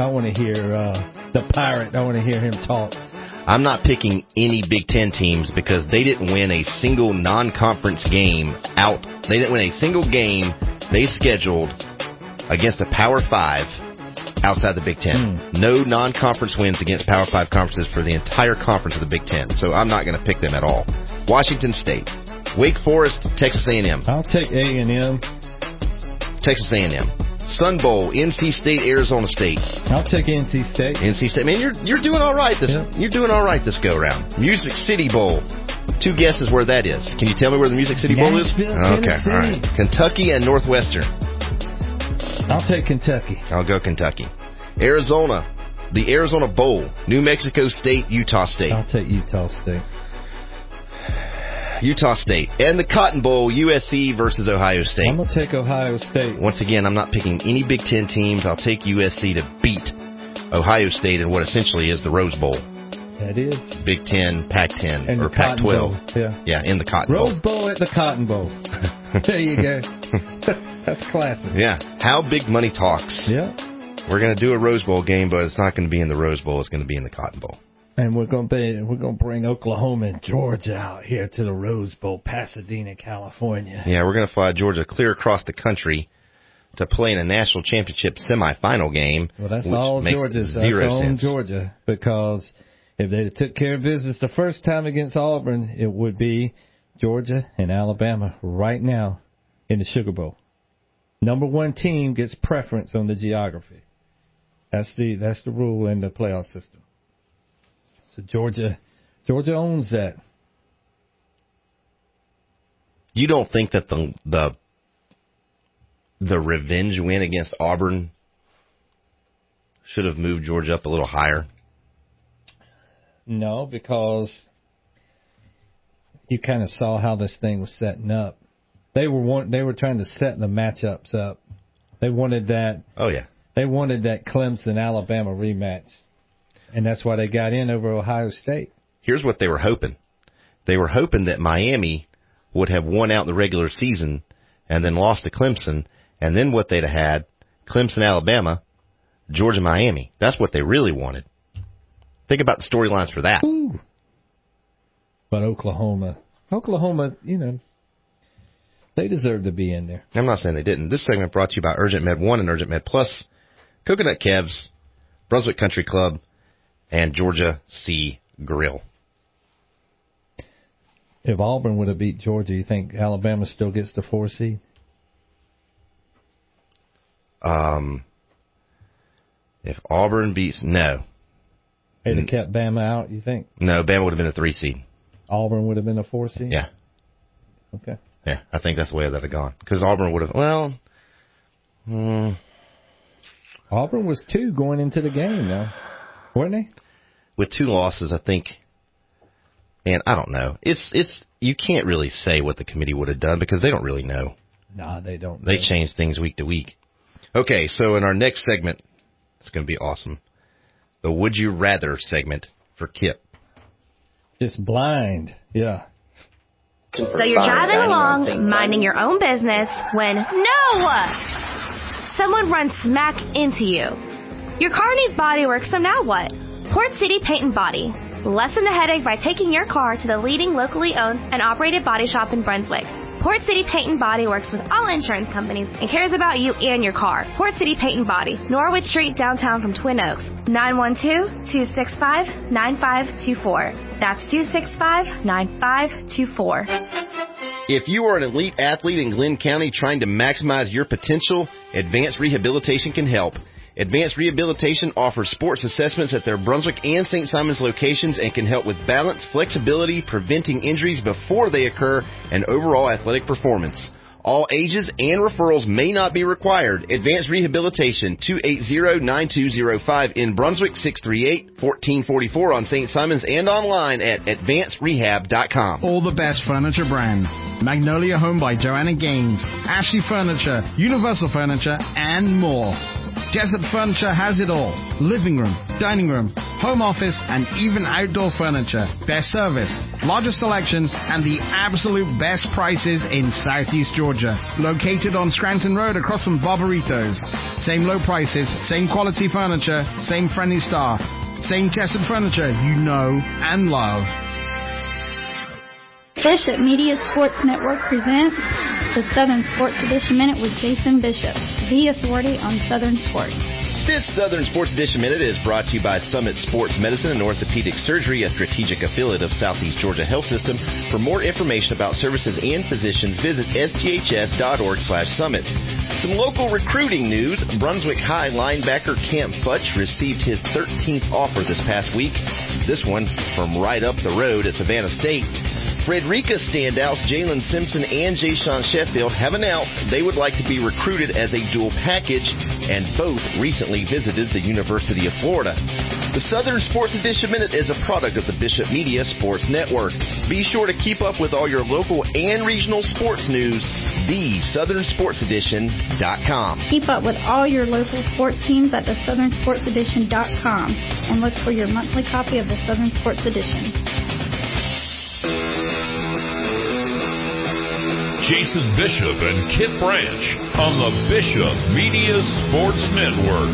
the Pirate. I want to hear him talk. I'm not picking any Big Ten teams because they didn't win a single non-conference game out. They didn't win a single game they scheduled against a Power 5 outside the Big Ten. No non-conference wins against Power 5 conferences for the entire conference of the Big Ten. So I'm not going to pick them at all. Washington State. Wake Forest, Texas A&M. I'll take A&M. Texas A&M. Sun Bowl, NC State, Arizona State. I'll take NC State. NC State. Man, you're doing all right You're doing all right this go around. Music City Bowl. 2 guesses where that is. Can you tell me where the Music City Bowl is? Okay, all right. Kentucky and Northwestern. I'll take Kentucky. I'll go Kentucky. Arizona. The Arizona Bowl. New Mexico State, Utah State. I'll take Utah State. Utah State. And the Cotton Bowl, USC versus Ohio State. I'm going to take Ohio State. Once again, I'm not picking any Big Ten teams. I'll take USC to beat Ohio State in what essentially is the Rose Bowl. That is. Big Ten, Pac-10, and or Pac-12. Yeah, in the Cotton Bowl. Rose Bowl at the Cotton Bowl. There you go. That's classic. Yeah. How big money talks. Yeah. We're going to do a Rose Bowl game, but it's not going to be in the Rose Bowl. It's going to be in the Cotton Bowl. And we're going to bring Oklahoma and Georgia out here to the Rose Bowl, Pasadena, California. Yeah, we're going to fly Georgia clear across the country to play in a national championship semifinal game. Well, that's all Georgia's. That's all Georgia, because if they took care of business the first time against Auburn, it would be Georgia and Alabama right now in the Sugar Bowl. Number 1 team gets preference on the geography. That's the rule in the playoff system. So Georgia owns that. You don't think that the revenge win against Auburn should have moved Georgia up a little higher? No, because you kind of saw how this thing was setting up. They were trying to set the matchups up. They wanted that. Oh yeah. They wanted that Clemson-Alabama rematch. And that's why they got in over Ohio State. Here's what they were hoping. They were hoping that Miami would have won out the regular season and then lost to Clemson. And then what they'd have had, Clemson-Alabama, Georgia-Miami. That's what they really wanted. Think about the storylines for that. Ooh. But Oklahoma, they deserve to be in there. I'm not saying they didn't. This segment brought to you by Urgent Med 1 and Urgent Med Plus, Coconut Kevs, Brunswick Country Club, and Georgia Sea Grill. If Auburn would have beat Georgia, you think Alabama still gets the 4 seed? If Auburn beats... No. They'd have kept Bama out, you think? No, Bama would have been a 3 seed. Auburn would have been a 4 seed? Yeah. Okay. Yeah, I think that's the way that would have gone. Because Auburn would have... Auburn was 2 going into the game, though. Weren't they? With 2 losses, I think... And I don't know. It's you can't really say what the committee would have done because they don't really know. No, they don't. They change things week to week. Okay, so in our next segment, it's going to be awesome. The Would You Rather segment for Kip. Just blind, yeah. So you're driving along, minding your own business, when someone runs smack into you. Your car needs body work, so now what? Port City Paint and Body. Lessen the headache by taking your car to the leading locally owned and operated body shop in Brunswick. Port City Paint and Body works with all insurance companies and cares about you and your car. Port City Paint and Body, Norwood Street, downtown from Twin Oaks. 912-265-9524. That's 265-9524. If you are an elite athlete in Glenn County trying to maximize your potential, Advanced Rehabilitation can help. Advanced Rehabilitation offers sports assessments at their Brunswick and St. Simons locations and can help with balance, flexibility, preventing injuries before they occur, and overall athletic performance. All ages and referrals may not be required. Advanced Rehabilitation, 280-9205 in Brunswick, 638-1444 on St. Simons, and online at advancedrehab.com. All the best furniture brands. Magnolia Home by Joanna Gaines, Ashley Furniture, Universal Furniture, and more. Jessup Furniture has it all. Living room, dining room, home office, and even outdoor furniture. Best service, largest selection, and the absolute best prices in Southeast Georgia. Located on Scranton Road across from Barbaritos. Same low prices, same quality furniture, same friendly staff. Same Jessup Furniture you know and love. Bishop Media Sports Network presents the Southern Sports Edition Minute with Jason Bishop, the authority on Southern sports. This Southern Sports Edition Minute is brought to you by Summit Sports Medicine and Orthopedic Surgery, a strategic affiliate of Southeast Georgia Health System. For more information about services and physicians, visit sghs.org/summit. Some local recruiting news. Brunswick High linebacker Cam Futch received his 13th offer this past week. This one from right up the road at Savannah State. Frederica standouts Jalen Simpson and Jayshon Sheffield have announced they would like to be recruited as a dual package, and both recently visited the University of Florida. The Southern Sports Edition Minute is a product of the Bishop Media Sports Network. Be sure to keep up with all your local and regional sports news. TheSouthernSportsEdition.com. Keep up with all your local sports teams at TheSouthernSportsEdition.com and look for your monthly copy of the Southern Sports Edition. Jason Bishop and Kip Branch on the Bishop Media Sports Network.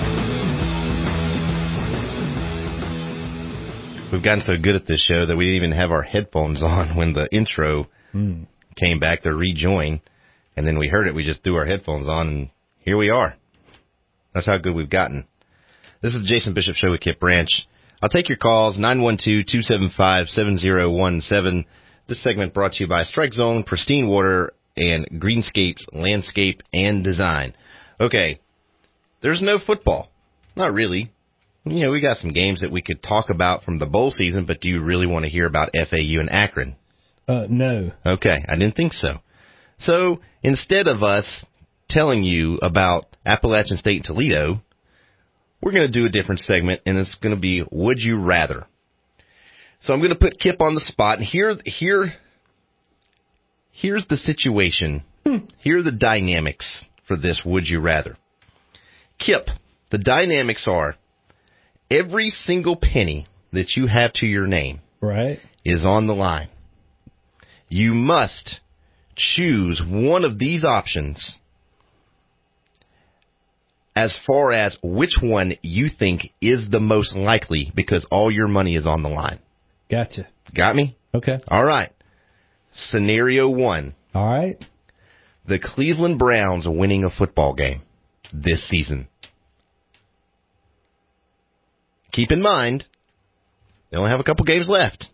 We've gotten so good at this show that we didn't even have our headphones on when the intro came back to rejoin. And then we heard it. We just threw our headphones on, and here we are. That's how good we've gotten. This is the Jason Bishop Show with Kip Branch. I'll take your calls, 912-275-7017. This segment brought to you by Strike Zone, Pristine Water, and Greenscapes Landscape and Design. Okay, there's no football. Not really. You know, we got some games that we could talk about from the bowl season, but do you really want to hear about FAU and Akron? No. Okay, I didn't think so. So instead of us telling you about Appalachian State and Toledo, we're going to do a different segment, and it's going to be Would You Rather. So I'm going to put Kip on the spot, and here's the situation. Here are the dynamics for this Would You Rather. Kip, the dynamics are every single penny that you have to your name is on the line. You must choose one of these options as far as which one you think is the most likely, because all your money is on the line. Gotcha. Got me? Okay. All right. Scenario 1. All right. The Cleveland Browns winning a football game this season. Keep in mind, they only have a couple games left.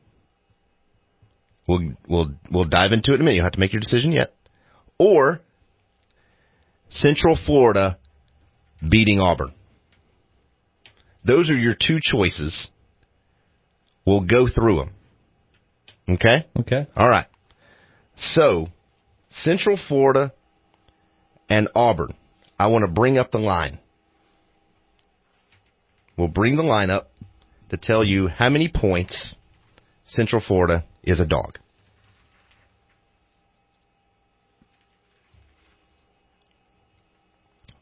We'll dive into it in a minute. You don't have to make your decision yet. Or Central Florida beating Auburn. Those are your two choices. We'll go through them. Okay? Okay. All right. So, Central Florida and Auburn. I want to bring up the line. We'll bring the line up to tell you how many points Central Florida is a dog.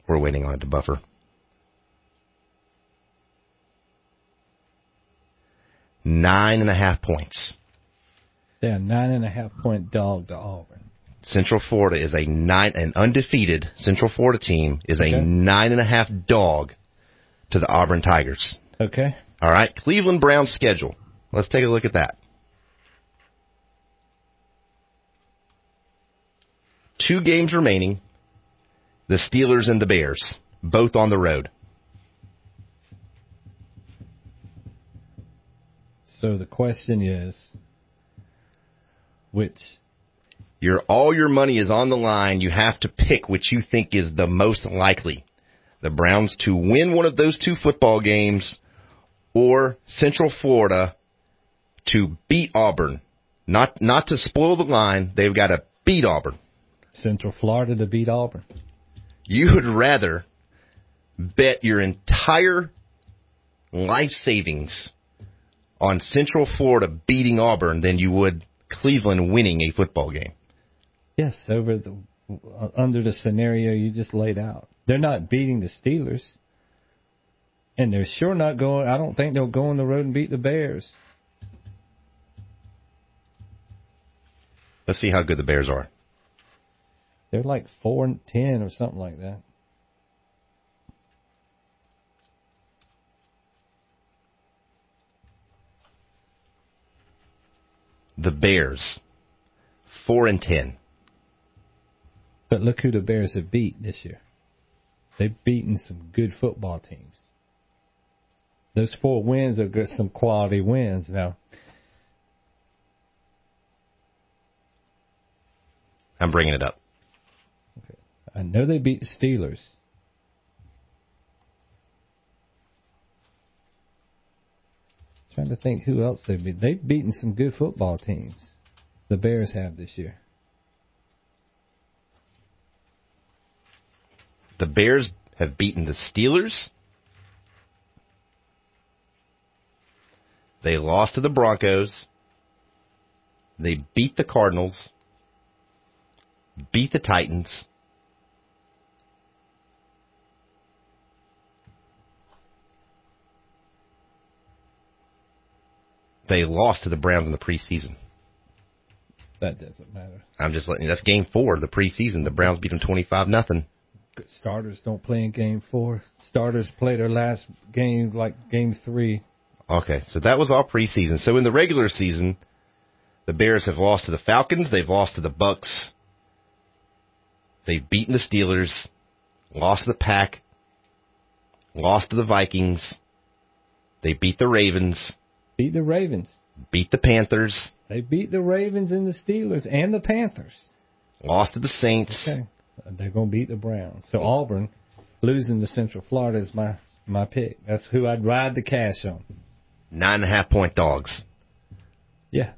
We're waiting on it to buffer. Nine and a half points. Yeah, 9.5-point dog to Auburn. Central Florida is an undefeated Central Florida team is a 9.5 dog to the Auburn Tigers. Okay. All right. Cleveland Browns schedule. Let's take a look at that. 2 games remaining. The Steelers and the Bears, both on the road. So the question is, which? All your money is on the line. You have to pick which you think is the most likely. The Browns to win one of those 2 football games, or Central Florida to beat Auburn. Not to spoil the line. They've got to beat Auburn. Central Florida to beat Auburn. You would rather bet your entire life savings on Central Florida beating Auburn than you would Cleveland winning a football game. Yes, under the scenario you just laid out. They're not beating the Steelers. And they're sure not going, I don't think they'll go on the road and beat the Bears. Let's see how good the Bears are. They're like 4-10 or something like that. The Bears, 4-10. But look who the Bears have beat this year. They've beaten some good football teams. Those 4 wins are good, some quality wins. Now, I'm bringing it up. Okay. I know they beat the Steelers. Trying to think who else they've beat. They've beaten some good football teams. The Bears have this year. The Bears have beaten the Steelers. They lost to the Broncos. They beat the Cardinals. Beat the Titans. They lost to the Browns in the preseason. That doesn't matter. I'm just letting you. That's game 4 of the preseason. The Browns beat them 25-0. Starters don't play in game 4. Starters play their last game like game 3. Okay, so that was all preseason. So in the regular season, the Bears have lost to the Falcons. They've lost to the Bucks. They've beaten the Steelers. Lost to the Pack. Lost to the Vikings. They beat the Ravens. Beat the Ravens. Beat the Panthers. They beat the Ravens and the Steelers and the Panthers. Lost to the Saints. Okay. They're going to beat the Browns. So Auburn losing to Central Florida is my pick. That's who I'd ride the cash on. 9.5-point dogs. Yeah.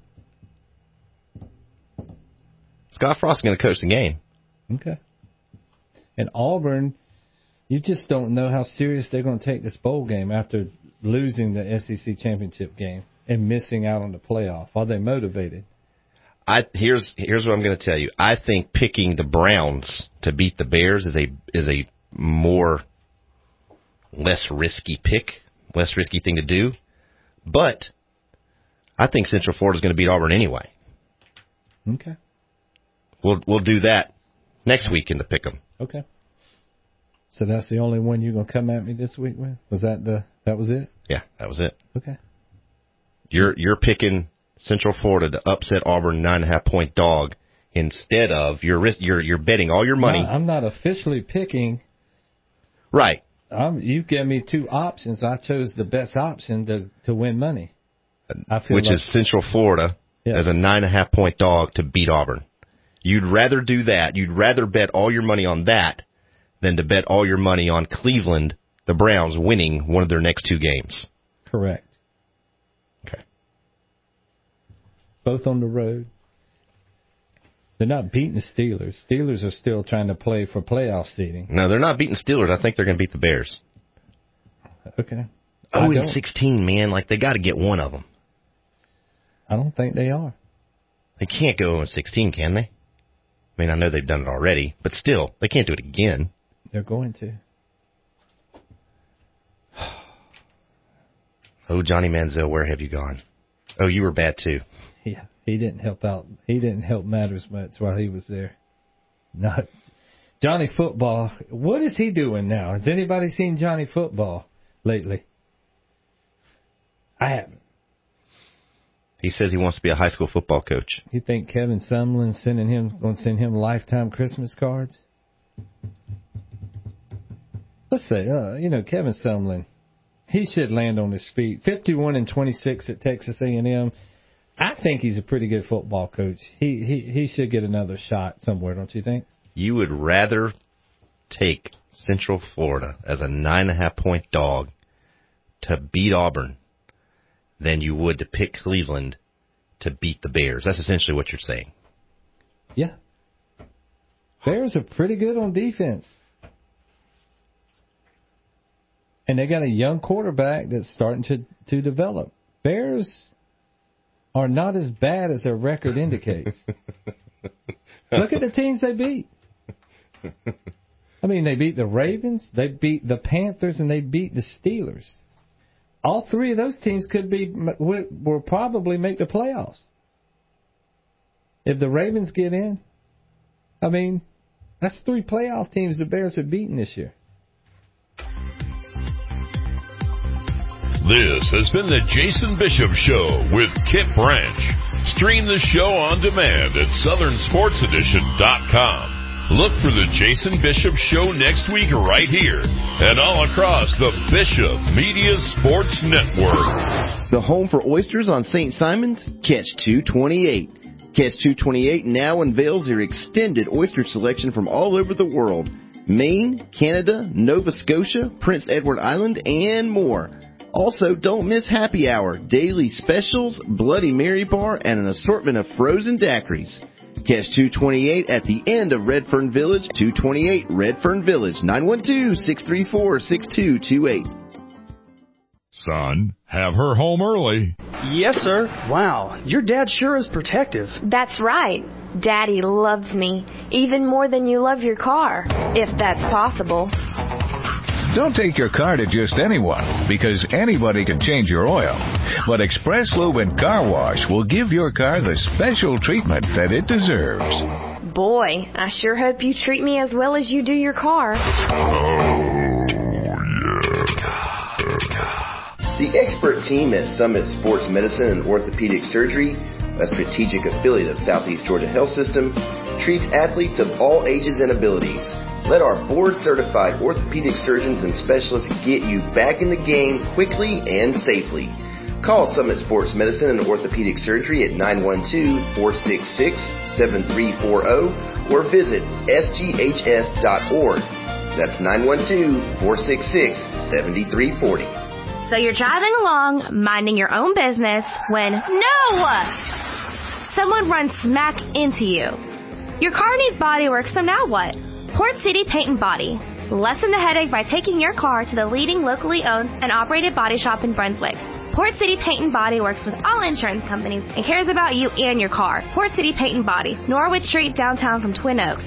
Scott Frost is going to coach the game. Okay. And Auburn, you just don't know how serious they're going to take this bowl game after losing the SEC championship game and missing out on the playoff. Are they motivated? Here's what I'm going to tell you. I think picking the Browns to beat the Bears is a more less risky pick, less risky thing to do. But I think Central Florida is going to beat Auburn anyway. Okay. We'll do that next week in the pick'em. Okay. So that's the only one you're going to come at me this week with? That was it? Yeah, that was it. Okay. You're picking Central Florida to upset Auburn 9.5-point dog instead of you're betting all your money. No, I'm not officially picking. Right. You gave me 2 options. I chose the best option to win money. Which is Central Florida as a 9.5-point dog to beat Auburn. You'd rather do that. You'd rather bet all your money on that than to bet all your money on Cleveland, the Browns, winning one of their next 2 games. Correct. Okay. Both on the road. They're not beating the Steelers. Steelers are still trying to play for playoff seeding. No, they're not beating Steelers. I think they're going to beat the Bears. Okay. 0-16, man. Like, they got to get one of them. I don't think they are. They can't go 0-16, can they? I mean, I know they've done it already, but still, they can't do it again. They're going to. Oh, Johnny Manziel, where have you gone? Oh, you were bad too. Yeah, he didn't help out. He didn't help matters much while he was there. Not Johnny Football. What is he doing now? Has anybody seen Johnny Football lately? I haven't. He says he wants to be a high school football coach. You think Kevin Sumlin's going to send him lifetime Christmas cards? Let's say, Kevin Sumlin, he should land on his feet. 51-26 at Texas A&M. I think he's a pretty good football coach. He should get another shot somewhere, don't you think? You would rather take Central Florida as a 9.5-point dog to beat Auburn than you would to pick Cleveland to beat the Bears. That's essentially what you're saying. Yeah. Bears are pretty good on defense. And they got a young quarterback that's starting to develop. Bears are not as bad as their record indicates. Look at the teams they beat. I mean, they beat the Ravens, they beat the Panthers, and they beat the Steelers. All three of those teams will probably make the playoffs. If the Ravens get in, I mean, that's 3 playoff teams the Bears have beaten this year. This has been the Jason Bishop Show with Kip Branch. Stream the show on demand at SouthernSportsEdition.com. Look for the Jason Bishop Show next week right here and all across the Bishop Media Sports Network. The home for oysters on St. Simons, Catch 228. Catch 228 now unveils their extended oyster selection from all over the world. Maine, Canada, Nova Scotia, Prince Edward Island, and more. Also, don't miss Happy Hour, daily specials, Bloody Mary Bar, and an assortment of frozen daiquiris. Catch 228 at the end of Redfern Village, 228 Redfern Village, 912-634-6228. Son, have her home early. Yes, sir. Wow, your dad sure is protective. That's right. Daddy loves me, even more than you love your car, if that's possible. Don't take your car to just anyone, because anybody can change your oil. But Express Lube and Car Wash will give your car the special treatment that it deserves. Boy, I sure hope you treat me as well as you do your car. The expert team at Summit Sports Medicine and Orthopedic Surgery, a strategic affiliate of Southeast Georgia Health System, treats athletes of all ages and abilities. Let our board-certified orthopedic surgeons and specialists get you back in the game quickly and safely. Call Summit Sports Medicine and Orthopedic Surgery at 912-466-7340 or visit sghs.org. That's 912-466-7340. So you're driving along, minding your own business, when someone runs smack into you. Your car needs body work, so now what? Port City Paint and Body. Lessen the headache by taking your car to the leading locally owned and operated body shop in Brunswick. Port City Paint and Body works with all insurance companies and cares about you and your car. Port City Paint and Body, Norwood Street, downtown from Twin Oaks.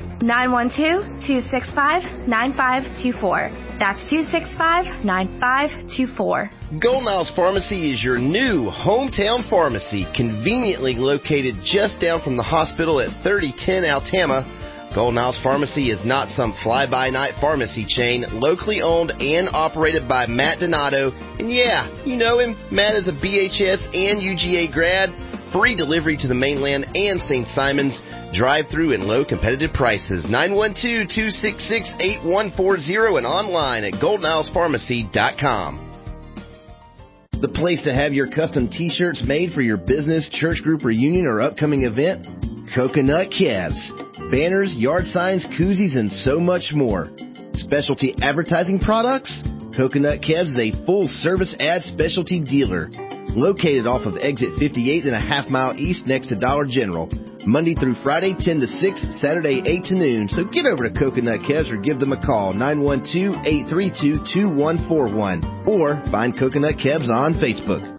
912-265-9524. That's 265-9524. Golden Isles Pharmacy is your new hometown pharmacy, conveniently located just down from the hospital at 3010 Altama. Golden Isles Pharmacy is not some fly-by-night pharmacy chain, locally owned and operated by Matt Donato. And yeah, you know him. Matt is a BHS and UGA grad. Free delivery to the mainland and St. Simons. Drive-through and low competitive prices. 912-266-8140 and online at goldenislepharmacy.com. The place to have your custom t-shirts made for your business, church group, reunion, or upcoming event? Coconut Calves. Banners, yard signs, koozies, and so much more. Specialty advertising products? Coconut Calves is a full-service ad specialty dealer. Located off of exit 58 and a half mile east next to Dollar General. Monday through Friday, 10 to 6, Saturday, 8 to noon. So get over to Coconut Calves or give them a call, 912-832-2141. Or find Coconut Calves on Facebook.